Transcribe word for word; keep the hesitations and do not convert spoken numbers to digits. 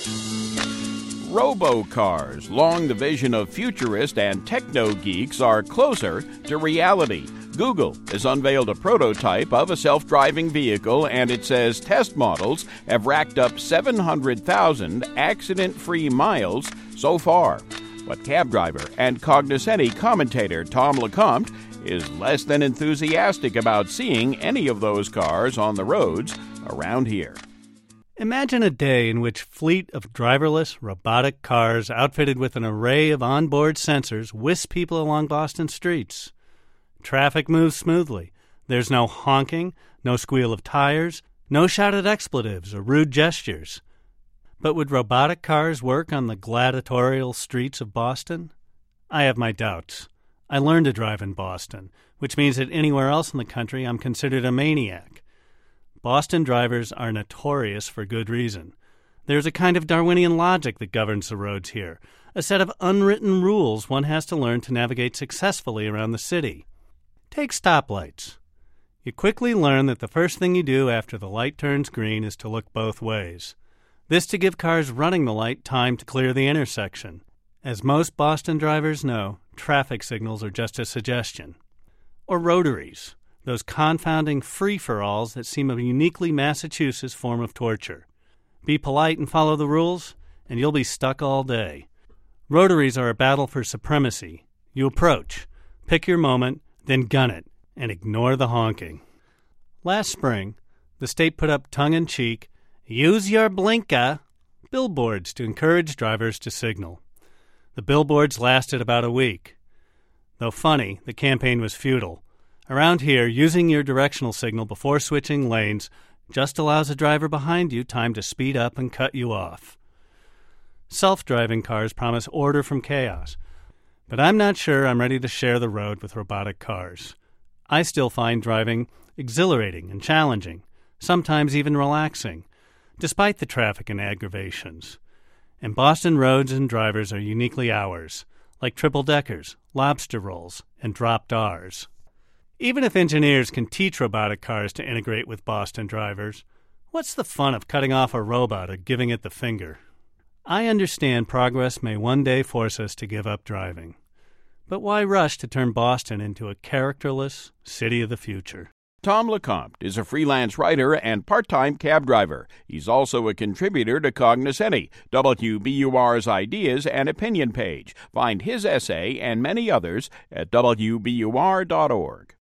Robocars, long the vision of futurist and techno geeks, are closer to reality. Google has unveiled a prototype of a self-driving vehicle, and it says test models have racked up seven hundred thousand accident-free miles so far. But cab driver and Cognoscenti commentator Tom LeCompte is less than enthusiastic about seeing any of those cars on the roads around here. Imagine a day in which fleet of driverless, robotic cars outfitted with an array of onboard sensors whisk people along Boston streets. Traffic moves smoothly. There's no honking, no squeal of tires, no shouted expletives or rude gestures. But would robotic cars work on the gladiatorial streets of Boston? I have my doubts. I learned to drive in Boston, which means that anywhere else in the country I'm considered a maniac. Boston drivers are notorious for good reason. There's a kind of Darwinian logic that governs the roads here, a set of unwritten rules one has to learn to navigate successfully around the city. Take stoplights. You quickly learn that the first thing you do after the light turns green is to look both ways. This to give cars running the light time to clear the intersection. As most Boston drivers know, traffic signals are just a suggestion. Or rotaries, those confounding free-for-alls that seem a uniquely Massachusetts form of torture. Be polite and follow the rules, and you'll be stuck all day. Rotaries are a battle for supremacy. You approach, pick your moment, then gun it, and ignore the honking. Last spring, the state put up tongue-in-cheek, "Use your blinker," billboards to encourage drivers to signal. The billboards lasted about a week. Though funny, the campaign was futile. Around here, using your directional signal before switching lanes just allows a driver behind you time to speed up and cut you off. Self-driving cars promise order from chaos, but I'm not sure I'm ready to share the road with robotic cars. I still find driving exhilarating and challenging, sometimes even relaxing, despite the traffic and aggravations. And Boston roads and drivers are uniquely ours, like triple-deckers, lobster rolls, and dropped R's. Even if engineers can teach robotic cars to integrate with Boston drivers, what's the fun of cutting off a robot or giving it the finger? I understand progress may one day force us to give up driving. But why rush to turn Boston into a characterless city of the future? Tom LeCompte is a freelance writer and part-time cab driver. He's also a contributor to Cognoscenti, W B U R's ideas and opinion page. Find his essay and many others at W B U R dot org.